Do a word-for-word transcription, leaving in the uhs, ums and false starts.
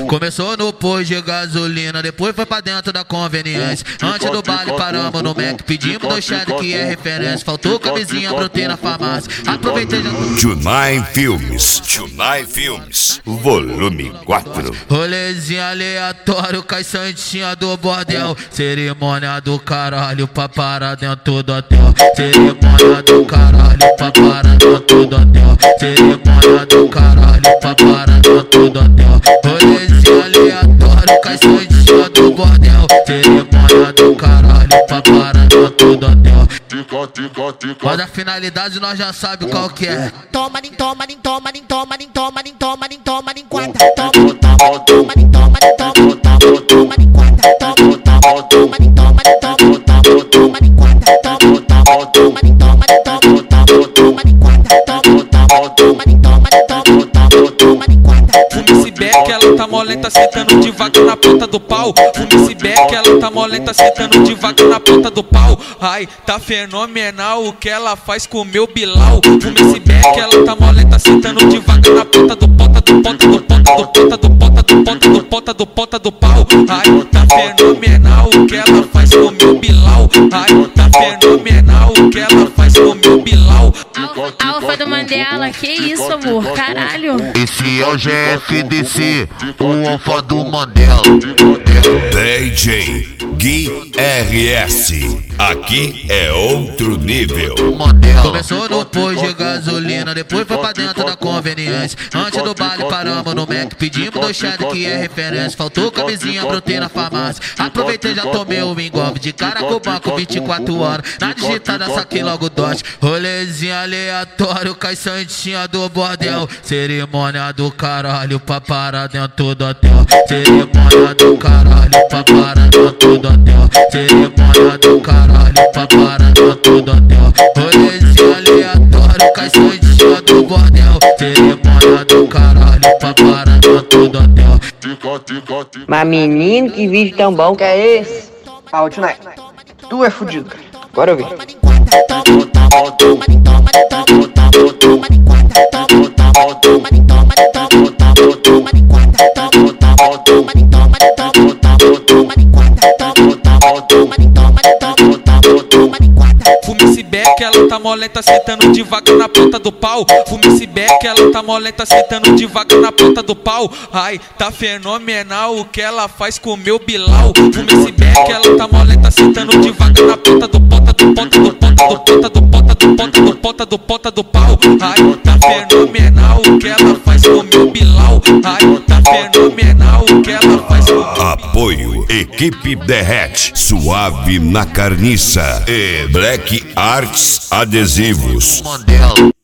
Começou no posto de gasolina, depois foi pra dentro da conveniência. Antes do baile paramos no Mac, pedimos dois cheddar que é referência. Faltou camisinha, brotei na farmácia. Aproveitei já. Tunai Filmes, Tunai Filmes, volume quatro. Rolezinho aleatório, cai santinha do bordel. Cerimônia do caralho pra parar dentro do hotel. Cerimônia do caralho pra parar dentro do hotel. Cerimônia do caralho pra parar dentro do hotel. Rolezinho aleatório, cai santinha do bordel. Cerimônia do caralho pra parar dentro do hotel. Mas a finalidade nós já sabe qual que é. Toma, nem toma, nem toma, nem toma, nem toma, nem toma, nem toma, nem quanta. Toma, nem toma, toma, nem toma, nem toma, toma, toma, nem quanta. Toma, toma, toma, nem toma, nem toma, toma, toma, nem quanta. Toma, toma, toma, nem toma, nem toma, toma, toma, nem quanta. Toma, toma, toma, nem toma, nem toma, toma, toma, nem quanta. Fume esse beck, ela tá molenta, sentando devagar na ponta do pau. Fume esse beck, ela tá molenta, sentando devagar na ponta do pau. Ai, tá fenomenal o que ela faz com o meu Bilal. Fume esse beck, ela tá molenta, sentando devagar na ponta do ponta do ponta do ponta do ponta do ponta do ponta do ponta do ponta do pau. Ai, tá fenomenal o que ela faz com o meu Bilal. Ai, tá fenomenal o que ela faz com o meu Bilal. Alfa do Mandela, que isso, amor? Caralho. Esse é o G F D C, o Alfa do Mandela. D J Gui R S, aqui é outro nível. Começou no posto de gasolina, depois foi pra dentro da conveniência. Antes do baile paramos no Mac, pedimos dois cheddar que é referência. Faltou camisinha, brotei na farmácia. Aproveitei, já tomei o engolve de cara com o banco vinte e quatro horas. Na digitada saquei logo dote. Rolezinho aleatório, cai santinha do bordel. Cerimônia do caralho pra parar dentro do hotel. Cerimônia do caralho pra parar dentro do hotel. Cerimônia do caralho pra parar dentro do hotel. Rolezinho aleatório, cai santinha do bordel. Cerimônia do caralho pra parar dentro do hotel. Mas menino, que vídeo tão bom que é esse? Ah, ô Tunai, tu é fudido, cara. Agora eu vi. Fume esse beck, ela tá molenta, sentando devagar na ponta do pau. Fume esse beck, ela tá molenta, sentando devagar na ponta do pau. Ai, tá fenomenal o que ela faz com o meu Bilal. Fume esse beck, ela tá molenta, sentando devagar na ponta do ponta do ponta do ponta do ponta do ponta do ponta do ponta do ponta do pau. Ai, tá fenomenal o que ela faz com o meu Bilal. Ai, tá fenomenal o que ela faz com o meu Bilal. Apoio Equipe Derrete, Suave na Carniça e Black Arts Adesivos. Mandela.